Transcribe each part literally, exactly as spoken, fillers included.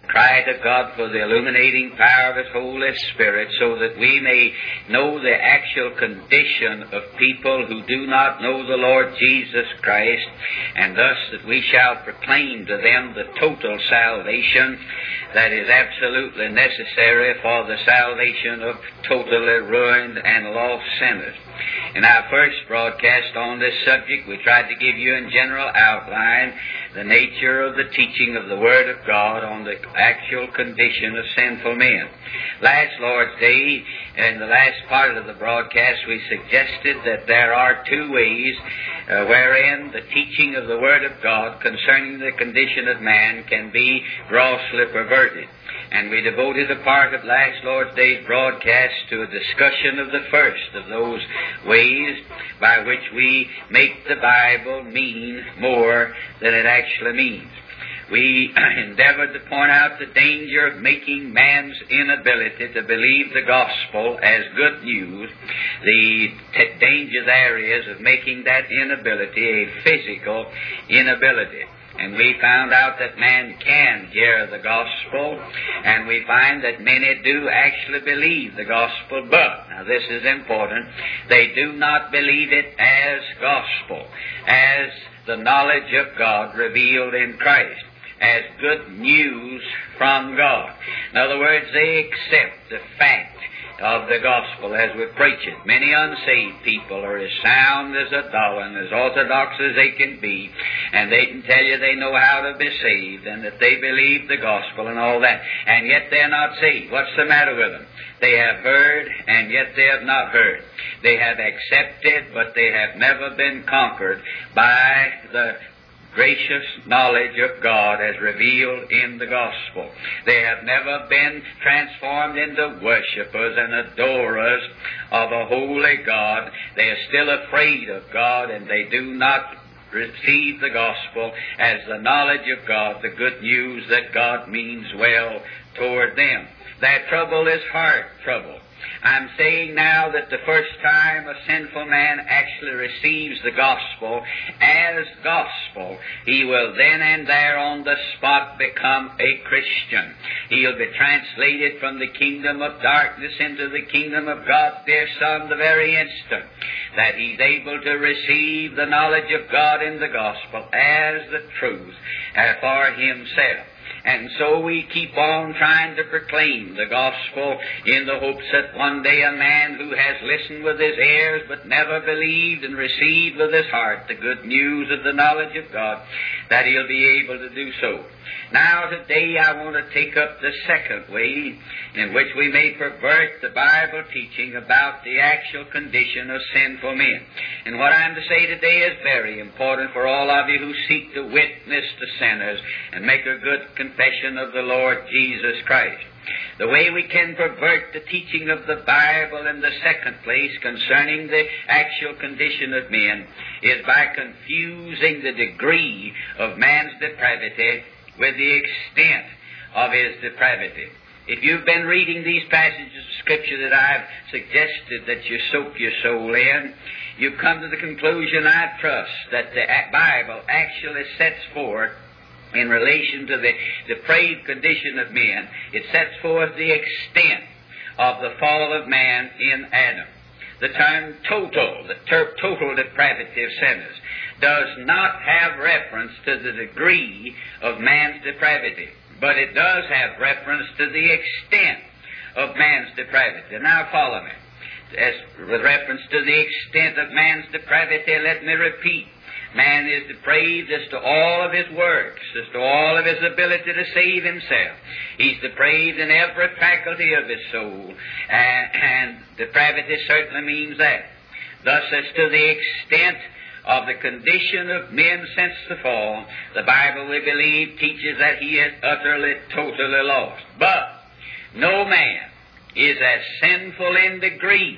Cry to God for the illuminating power of His Holy Spirit so that we may know the actual condition of people who do not know the Lord Jesus Christ, and thus that we shall proclaim to them the total salvation that is absolutely necessary for the salvation of totally ruined and lost sinners. In our first broadcast on this subject, we tried to give you in general outline the nature of the teaching of the Word of God on the actual condition of sinful men. Last Lord's Day, in the last part of the broadcast, we suggested that there are two ways uh, wherein the teaching of the Word of God concerning the condition of man can be grossly perverted. And we devoted a part of last Lord's Day's broadcast to a discussion of the first of those ways by which we make the Bible mean more than it actually means. We endeavored to point out the danger of making man's inability to believe the gospel as good news. The t- danger there is of making that inability a physical inability. And we found out that man can hear the gospel, and we find that many do actually believe the gospel, but, now this is important, they do not believe it as gospel, as the knowledge of God revealed in Christ, as good news from God. In other words, they accept the fact of the gospel as we preach it. Many unsaved people are as sound as a dollar and as orthodox as they can be, and they can tell you they know how to be saved and that they believe the gospel and all that, and yet they're not saved. What's the matter with them? They have heard, and yet they have not heard. They have accepted, but they have never been conquered by the gracious knowledge of God as revealed in the gospel. They have never been transformed into worshippers and adorers of a holy God. They are still afraid of God, and they do not receive the gospel as the knowledge of God, the good news that God means well toward them. Their trouble is heart trouble. I'm saying now that the first time a sinful man actually receives the gospel as gospel, he will then and there on the spot become a Christian. He'll be translated from the kingdom of darkness into the kingdom of God's dear Son the very instant that he's able to receive the knowledge of God in the gospel as the truth uh, for himself. And so we keep on trying to proclaim the gospel in the hopes that one day a man who has listened with his ears but never believed and received with his heart the good news of the knowledge of God, that he'll be able to do so. Now today I want to take up the second way in which we may pervert the Bible teaching about the actual condition of sinful men. And what I'm to say today is very important for all of you who seek to witness to sinners and make a good confession of the Lord Jesus Christ. The way we can pervert the teaching of the Bible in the second place concerning the actual condition of men is by confusing the degree of man's depravity with the extent of his depravity. If you've been reading these passages of Scripture that I've suggested that you soak your soul in, you come to the conclusion, I trust, that the Bible actually sets forth in relation to the depraved condition of men, it sets forth the extent of the fall of man in Adam. The term total, the ter- total depravity of sinners, does not have reference to the degree of man's depravity, but it does have reference to the extent of man's depravity. Now follow me. As with reference to the extent of man's depravity, let me repeat. Man is depraved as to all of his works, as to all of his ability to save himself. He's depraved in every faculty of his soul, and, and depravity certainly means that. Thus, as to the extent of the condition of men since the fall, the Bible, we believe, teaches that he is utterly, totally lost. But no man is as sinful in degree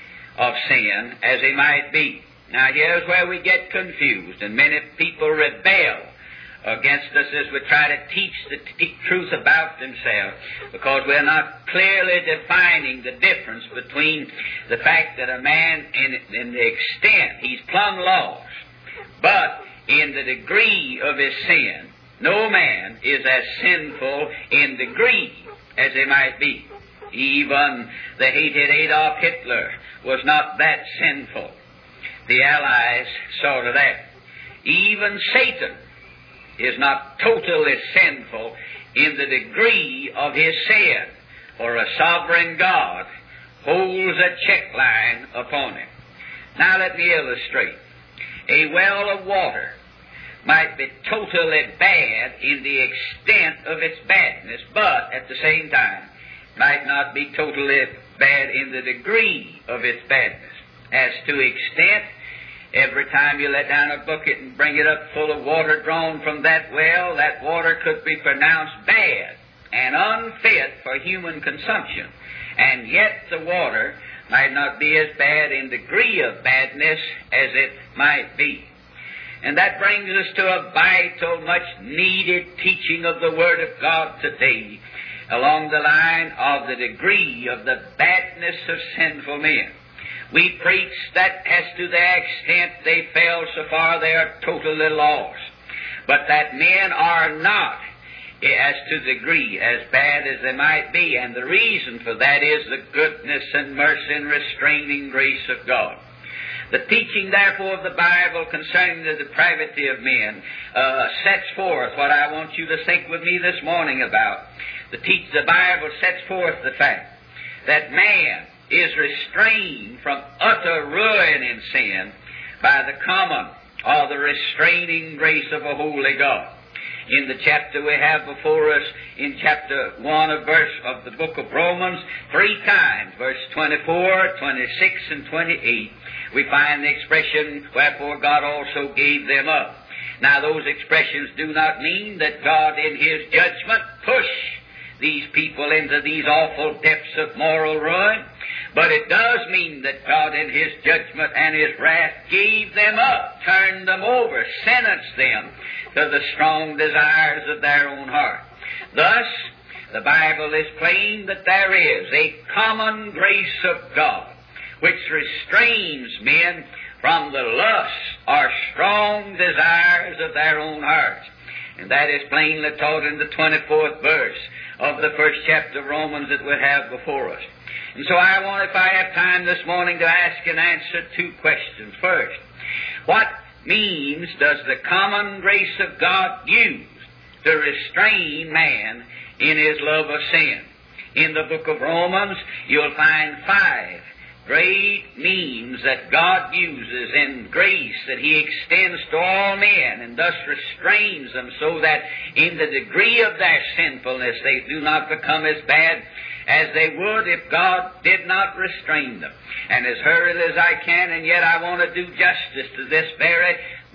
of sin as he might be. Now, here's where we get confused, and many people rebel against us as we try to teach the t- truth about themselves, because we're not clearly defining the difference between the fact that a man, in, in the extent, he's plumb lost, but in the degree of his sin, no man is as sinful in degree as he might be. Even the hated Adolf Hitler was not that sinful. The Allies saw to that. Even Satan is not totally sinful in the degree of his sin, for a sovereign God holds a check line upon him. Now let me illustrate. A well of water might be totally bad in the extent of its badness, but at the same time might not be totally bad in the degree of its badness. As to extent, every time you let down a bucket and bring it up full of water drawn from that well, that water could be pronounced bad and unfit for human consumption. And yet the water might not be as bad in degree of badness as it might be. And that brings us to a vital, much needed teaching of the Word of God today, along the line of the degree of the badness of sinful men. We preach that as to the extent they fell, so far they are totally lost. But that men are not, as to the degree, as bad as they might be. And the reason for that is the goodness and mercy and restraining grace of God. The teaching, therefore, of the Bible concerning the depravity of men uh, sets forth what I want you to think with me this morning about. The, teach, the Bible sets forth the fact that man is restrained from utter ruin in sin by the common or the restraining grace of a holy God. In the chapter we have before us, in chapter one of verse of the book of Romans, three times, verse twenty-four, twenty-six, and twenty-eight, we find the expression, wherefore God also gave them up. Now those expressions do not mean that God in His judgment pushed these people into these awful depths of moral ruin, but it does mean that God in His judgment and His wrath gave them up, turned them over, sentenced them to the strong desires of their own heart. Thus, the Bible is plain that there is a common grace of God which restrains men from the lusts or strong desires of their own hearts. And that is plainly taught in the twenty-fourth verse of the first chapter of Romans that we have before us. And so I want, if I have time this morning, to ask and answer two questions. First, what means does the common grace of God use to restrain man in his love of sin? In the book of Romans, you'll find five great means that God uses in grace that He extends to all men and thus restrains them so that in the degree of their sinfulness they do not become as bad as they would if God did not restrain them. And as hurriedly as I can, and yet I want to do justice to this very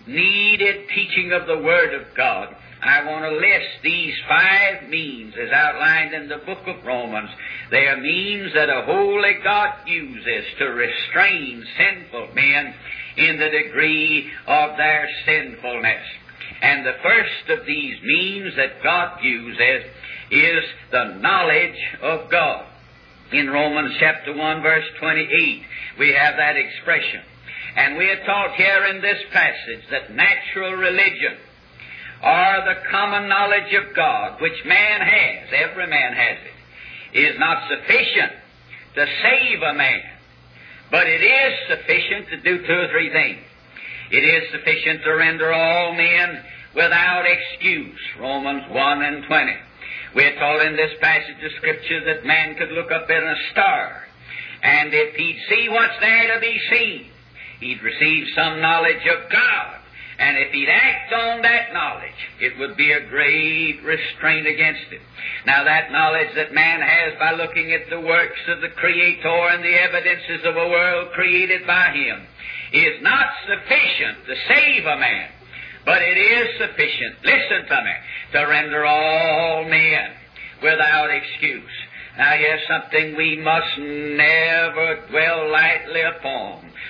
needed teaching of the Word of God, I want to list these five means as outlined in the book of Romans. They are means that a holy God uses to restrain sinful men in the degree of their sinfulness. And the first of these means that God uses is the knowledge of God. In Romans chapter one, verse twenty-eight, we have that expression. And we are taught here in this passage that natural religion, or the common knowledge of God, which man has, every man has it, is not sufficient to save a man. But it is sufficient to do two or three things. It is sufficient to render all men without excuse, Romans one and twenty. We are taught in this passage of Scripture that man could look up in a star, and if he'd see what's there to be seen, he'd receive some knowledge of God. And if he'd act on that knowledge, it would be a great restraint against it. Now that knowledge that man has by looking at the works of the Creator and the evidences of a world created by Him is not sufficient to save a man, but it is sufficient, listen to me, to render all men without excuse. Now here's something we must never dwell lightly upon.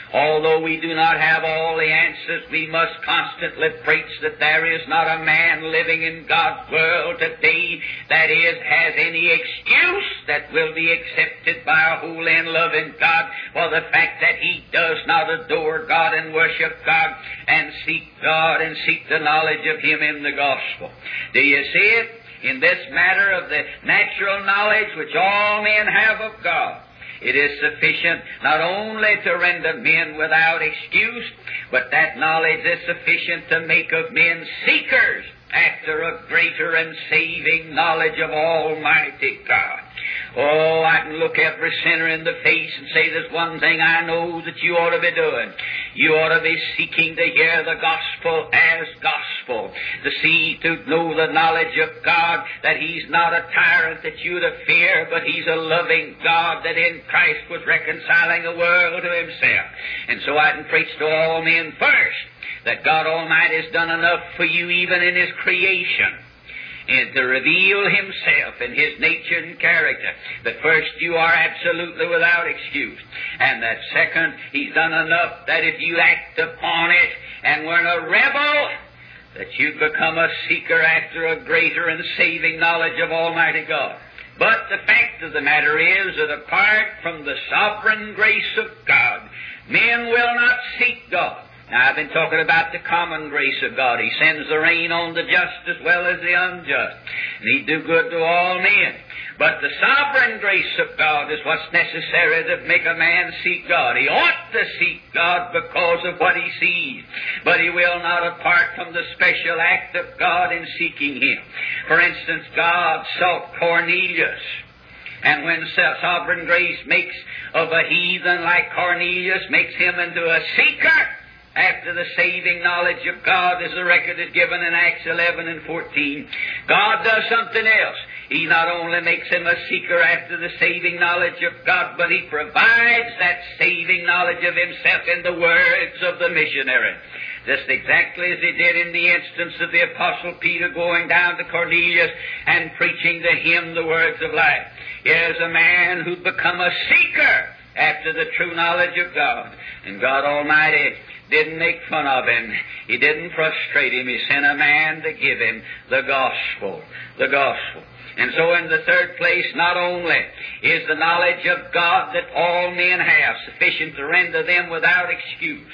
Although we do not have all the answers, we must constantly preach that there is not a man living in God's world today that is, has any excuse that will be accepted by a holy and loving God for the fact that he does not adore God and worship God and seek God and seek the knowledge of Him in the gospel. Do you see it? In this matter of the natural knowledge which all men have of God, it is sufficient not only to render men without excuse, but that knowledge is sufficient to make of men seekers after a greater and saving knowledge of Almighty God. Oh, I can look every sinner in the face and say, there's one thing I know that you ought to be doing. You ought to be seeking to hear the gospel as gospel, to see, to know the knowledge of God, that He's not a tyrant that you to fear, but He's a loving God that in Christ was reconciling the world to Himself. And so I can preach to all men first that God Almighty has done enough for you even in His creation, and to reveal Himself and His nature and character. That first, you are absolutely without excuse. And that second, He's done enough that if you act upon it and weren't a rebel, that you become a seeker after a greater and saving knowledge of Almighty God. But the fact of the matter is that apart from the sovereign grace of God, men will not seek God. Now, I've been talking about the common grace of God. He sends the rain on the just as well as the unjust. And He do good to all men. But the sovereign grace of God is what's necessary to make a man seek God. He ought to seek God because of what he sees. But he will not apart from the special act of God in seeking Him. For instance, God sought Cornelius. And when sovereign grace makes of a heathen like Cornelius, makes him into a seeker after the saving knowledge of God, as the record is given in Acts eleven and fourteen, God does something else. He not only makes him a seeker after the saving knowledge of God, but He provides that saving knowledge of Himself in the words of the missionary. Just exactly as He did in the instance of the Apostle Peter going down to Cornelius and preaching to him the words of life. Here's a man who'd become a seeker after the true knowledge of God. And God Almighty didn't make fun of him. He didn't frustrate him. He sent a man to give him the gospel. The gospel. And so in the third place, not only is the knowledge of God that all men have sufficient to render them without excuse,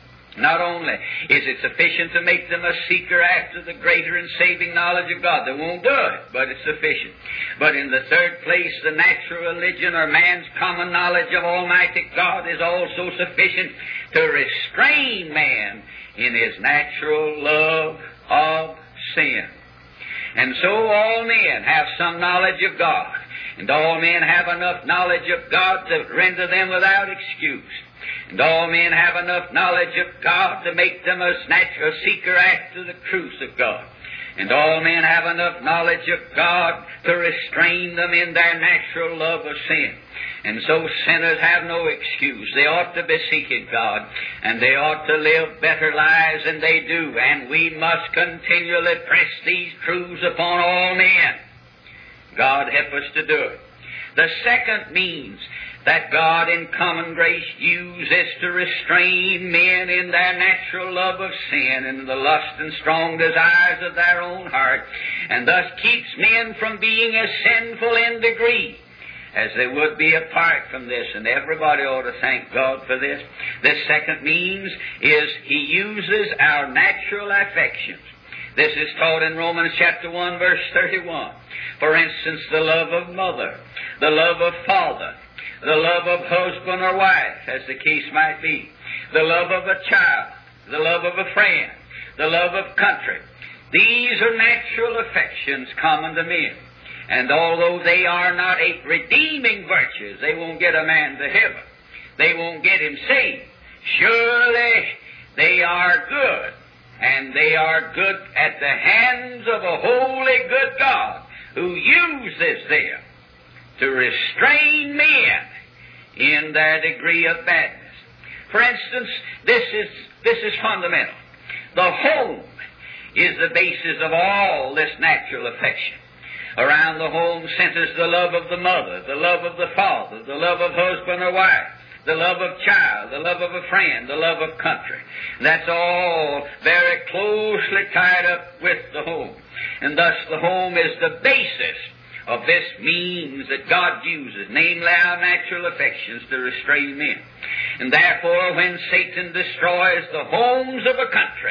not only is it sufficient to make them a seeker after the greater and saving knowledge of God. They won't do it, but it's sufficient. But in the third place, the natural religion or man's common knowledge of Almighty God is also sufficient to restrain man in his natural love of sin. And so all men have some knowledge of God, and all men have enough knowledge of God to render them without excuse. And all men have enough knowledge of God to make them a natural seeker after the truth of God. And all men have enough knowledge of God to restrain them in their natural love of sin. And so sinners have no excuse. They ought to be seeking God, and they ought to live better lives than they do. And we must continually press these truths upon all men. God help us to do it. The second means that God in common grace uses to restrain men in their natural love of sin and the lust and strong desires of their own heart, and thus keeps men from being as sinful in degree as they would be apart from this. And everybody ought to thank God for this. This second means is He uses our natural affections. This is taught in Romans chapter one, verse thirty-one. For instance, the love of mother, the love of father, the love of husband or wife, as the case might be, the love of a child, the love of a friend, the love of country. These are natural affections common to men. And although they are not a redeeming virtues, they won't get a man to heaven. They won't get him saved. Surely they are good. And they are good at the hands of a holy, good God who uses them to restrain men in their degree of badness. For instance, this is, this is fundamental. The home is the basis of all this natural affection. Around the home centers the love of the mother, the love of the father, the love of husband or wife, the love of child, the love of a friend, the love of country. That's all very closely tied up with the home. And thus the home is the basis of this means that God uses, namely our natural affections, to restrain men. And therefore, when Satan destroys the homes of a country,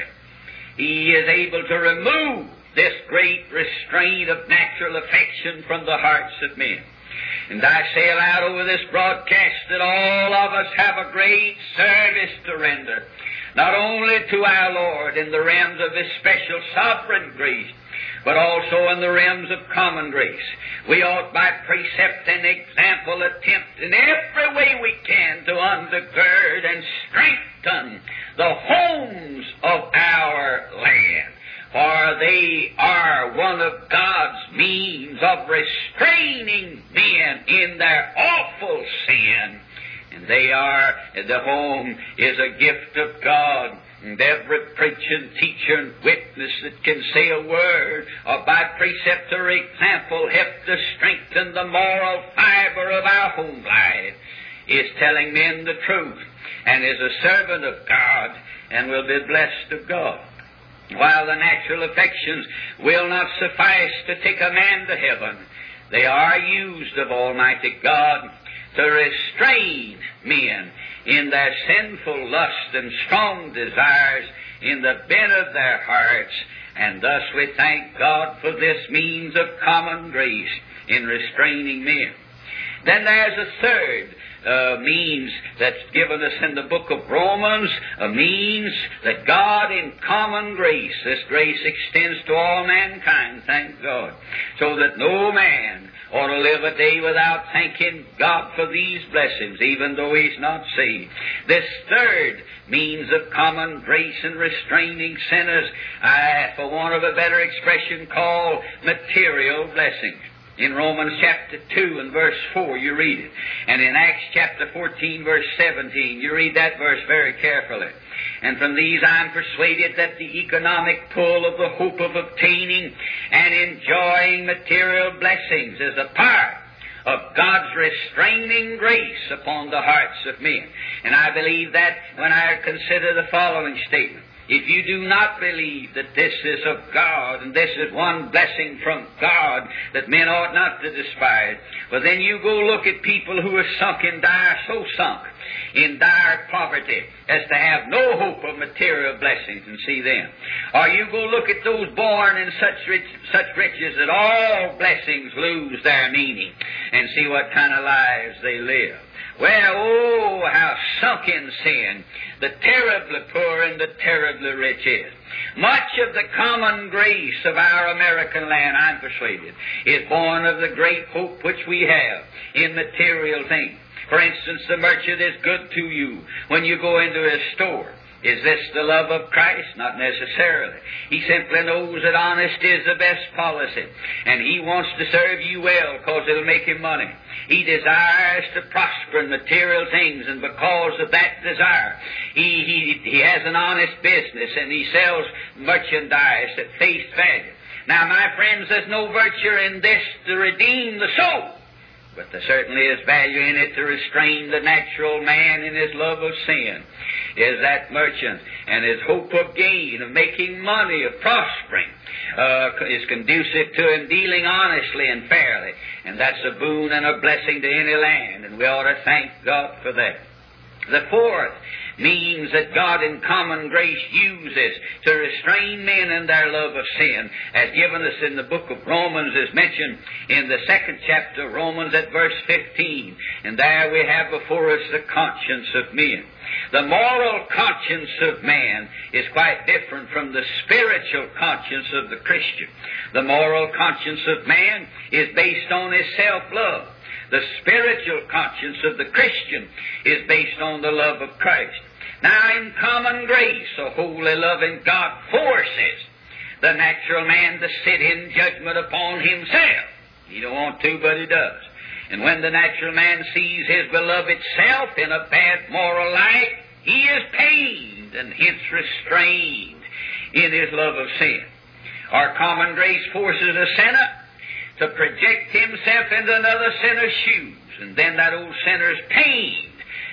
he is able to remove this great restraint of natural affection from the hearts of men. And I say aloud over this broadcast that all of us have a great service to render, not only to our Lord in the realms of His special sovereign grace, but also in the realms of common grace. We ought by precept and example attempt in every way we can to undergird and strengthen the homes of our land. For they are one of God's means of restraining men in their awful sin. And they are, the home is a gift of God. And every preaching, teacher, and witness that can say a word or by precept or example help to strengthen the moral fiber of our home life is telling men the truth and is a servant of God and will be blessed of God. While the natural affections will not suffice to take a man to heaven, they are used of Almighty God to restrain men in their sinful lust and strong desires in the bent of their hearts. And thus we thank God for this means of common grace in restraining men. Then there's a third uh, means that's given us in the book of Romans, a means that God in common grace, this grace extends to all mankind, thank God, so that no man ought to live a day without thanking God for these blessings, even though he's not saved. This third means of common grace in restraining sinners, I, for want of a better expression, call material blessings. In Romans chapter two and verse four, you read it. And in Acts chapter fourteen, verse seventeen, you read that verse very carefully. And from these I am persuaded that the economic pull of the hope of obtaining and enjoying material blessings is a part of God's restraining grace upon the hearts of men. And I believe that when I consider the following statement. If you do not believe that this is of God, and this is one blessing from God that men ought not to despise, well then you go look at people who are sunk in dire, so sunk in dire poverty as to have no hope of material blessings, and see them. Or you go look at those born in such rich, such riches that all blessings lose their meaning, and see what kind of lives they live. Well, oh, how sunk in sin the terribly poor and the terribly rich is. Much of the common grace of our American land, I'm persuaded, is born of the great hope which we have in material things. For instance, the merchant is good to you when you go into his store. Is this the love of Christ? Not necessarily. He simply knows that honesty is the best policy, and he wants to serve you well because it'll make him money. He desires to prosper in material things, and because of that desire, he, he, he has an honest business, and he sells merchandise at face value. Now, my friends, there's no virtue in this to redeem the soul, but there certainly is value in it to restrain the natural man in his love of sin. Is that merchant and his hope of gain, of making money, of prospering, uh, is conducive to him dealing honestly and fairly. And that's a boon and a blessing to any land, and we ought to thank God for that. The fourth means that God in common grace uses to restrain men in their love of sin, as given us in the book of Romans, is mentioned in the second chapter of Romans at verse fifteen. And there we have before us the conscience of men. The moral conscience of man is quite different from the spiritual conscience of the Christian. The moral conscience of man is based on his self-love. The spiritual conscience of the Christian is based on the love of Christ. Now, in common grace, a holy, loving God forces the natural man to sit in judgment upon himself. He don't want to, but he does. And when the natural man sees his beloved self in a bad moral light, he is pained and hence restrained in his love of sin. Our common grace forces a sinner to project himself into another sinner's shoes, and then that old sinner is pained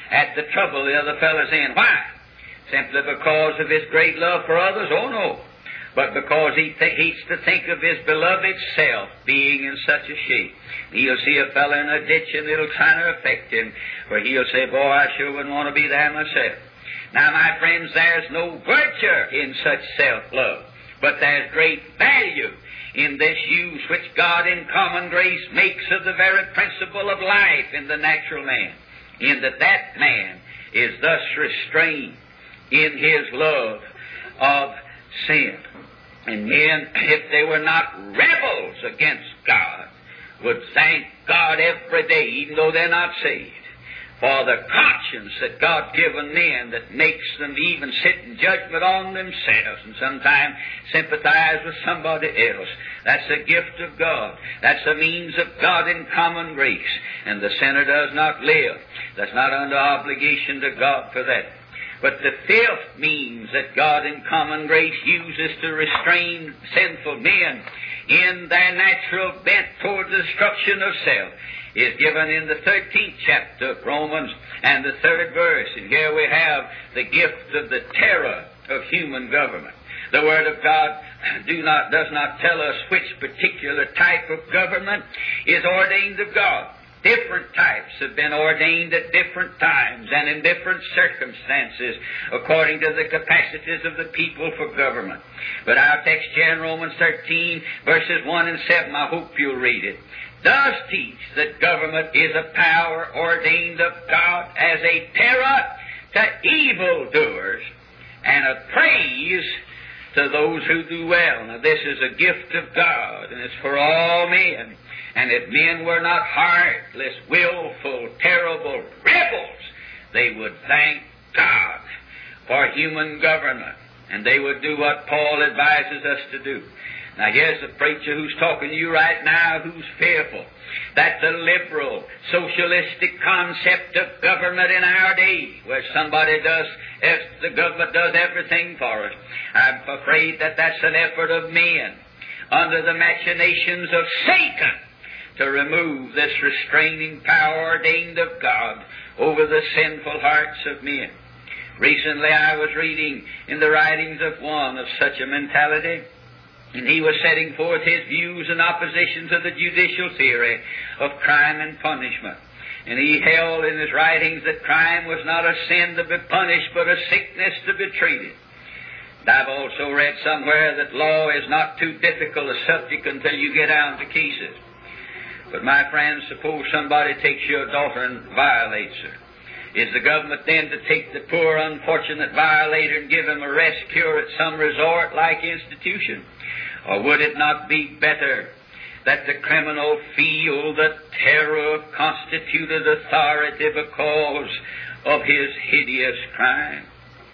at the trouble the other fellow's in. Why? Simply because of his great love for others? Oh, no. But because he th- hates to think of his beloved self being in such a shape. He'll see a fellow in a ditch and it'll try to affect him, for he'll say, boy, I sure wouldn't want to be there myself. Now, my friends, there's no virtue in such self-love, but there's great value in this use which God in common grace makes of the very principle of life in the natural man, in that that man is thus restrained in his love of sin. And men, if they were not rebels against God, would thank God every day, even though they're not saved, for the conscience that God's given men that makes them even sit in judgment on themselves and sometimes sympathize with somebody else. That's a gift of God. That's a means of God in common grace. And the sinner does not live. That's not under obligation to God for that. But the fifth means that God in common grace uses to restrain sinful men in their natural bent toward the destruction of self is given in the thirteenth chapter of Romans and the third verse. And here we have the gift of the terror of human government. The Word of God do not, does not tell us which particular type of government is ordained of God. Different types have been ordained at different times and in different circumstances according to the capacities of the people for government. But our text here in Romans thirteen, verses one and seven, I hope you'll read it, does teach that government is a power ordained of God as a terror to evildoers and a praise to those who do well. Now, this is a gift of God, and it's for all men. And if men were not heartless, willful, terrible rebels, they would thank God for human government, and they would do what Paul advises us to do. Now, here's a preacher who's talking to you right now who's fearful that the liberal, socialistic concept of government in our day, where somebody does, if the government does everything for us, I'm afraid that that's an effort of men under the machinations of Satan to remove this restraining power ordained of God over the sinful hearts of men. Recently I was reading in the writings of one of such a mentality, and he was setting forth his views in opposition to the judicial theory of crime and punishment. And he held in his writings that crime was not a sin to be punished, but a sickness to be treated. And I've also read somewhere that law is not too difficult a subject until you get down to cases. But my friends, suppose somebody takes your daughter and violates her. Is the government then to take the poor, unfortunate violator and give him a rest cure at some resort-like institution? Or would it not be better that the criminal feel the terror of constituted authority because of his hideous crime?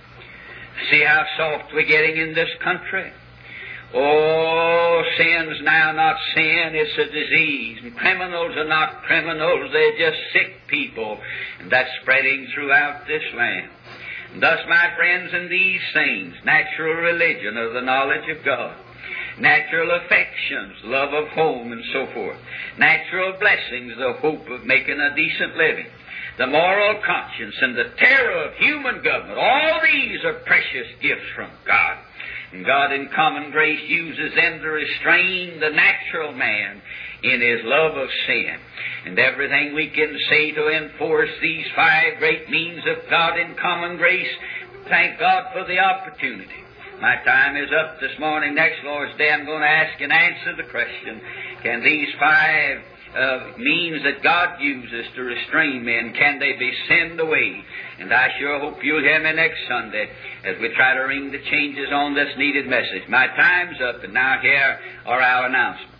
See how soft we're getting in this country? Oh, sin's now not sin, it's a disease. And criminals are not criminals, they're just sick people. And that's spreading throughout this land. And thus, my friends, in these things, natural religion or the knowledge of God, natural affections, love of home and so forth, natural blessings, the hope of making a decent living, the moral conscience and the terror of human government, all these are precious gifts from God. And God in common grace uses them to restrain the natural man in his love of sin. And everything we can say to enforce these five great means of God in common grace, thank God for the opportunity. My time is up this morning. Next Lord's Day I'm going to ask and answer the question, can these five uh, means that God uses to restrain men, can they be sinned away? And I sure hope you'll hear me next Sunday as we try to ring the changes on this needed message. My time's up, and now here are our announcements.